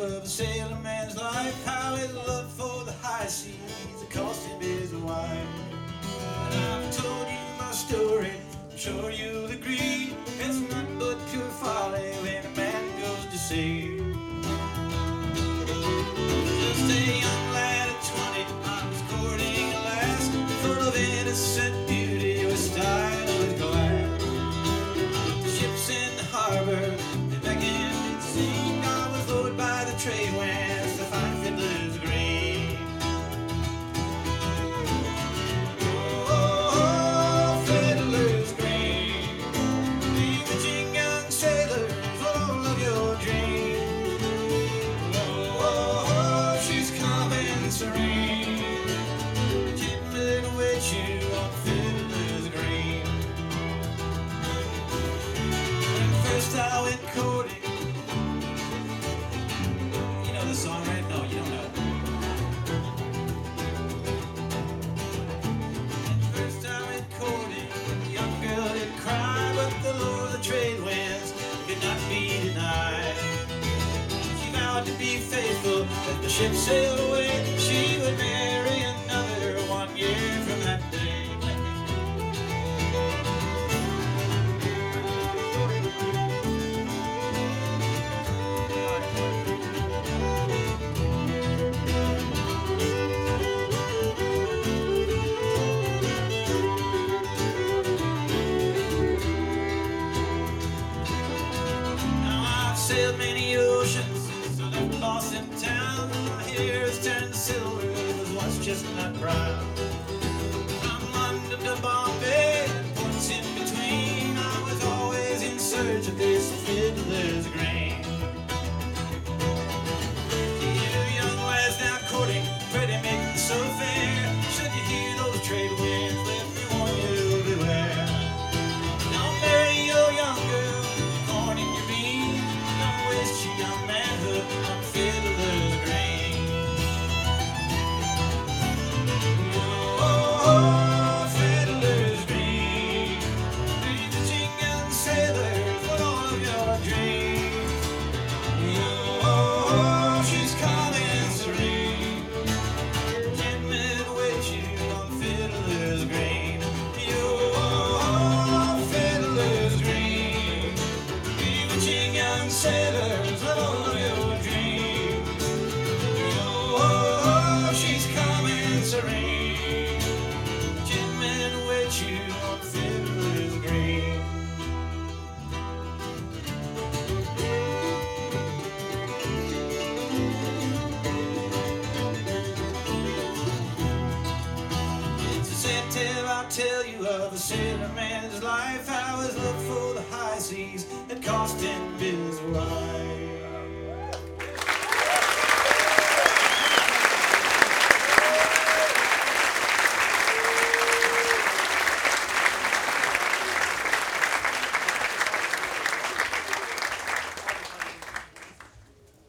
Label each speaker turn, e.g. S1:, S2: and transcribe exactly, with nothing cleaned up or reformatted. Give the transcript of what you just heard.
S1: of a sailor man's life, how his love for the high seas it cost him his wife. And I've told you my story, I'm sure you'll agree. It's not but pure folly when a man goes to sea. Just a young lad at twenty, I was courting a lass full of innocent beauty with style and glass. The ships in the harbor, they beckoned and sing. I was lured by the trade winds to find Fiddler's Green. Oh, Fiddler's Green, bewitching young sailors full of your dreams. Oh, she's calm and serene, gently awaits you on Fiddler's Green. When first I went courting, you know the song, right? No, you don't know. When first I went courting, the young girl did cry, but the lure of the trade winds could not be denied. She vowed to be faithful as the ship sailed away. She would marry another one year from that day. Now I've sailed many oceans, so left Boston town. My hair has turned to silver, it was once chestnut brown. From London to Bombay, ports in between, I was always in search of this Fiddler's Green. To you young lads now courting, pretty maiden so fair, should you hear those trade winds, let me warn you, beware. Don't marry your young girl, courting your mean. Don't waste your young manhood on Fiddler's Green. Oh, Fiddler's Green, bewitching young sailors with all of your dreams. Oh, she's calm and serene, gently awaits you on Fiddler's Green. Oh, Fiddler's Green, bewitching young sailors with all of your dreams. Oh, she's calm and serene, gently awaits you on Fiddler's Green. It's a sad tale I'll tell you of a sailor man's life, how his love for the high seas had cost him his wife.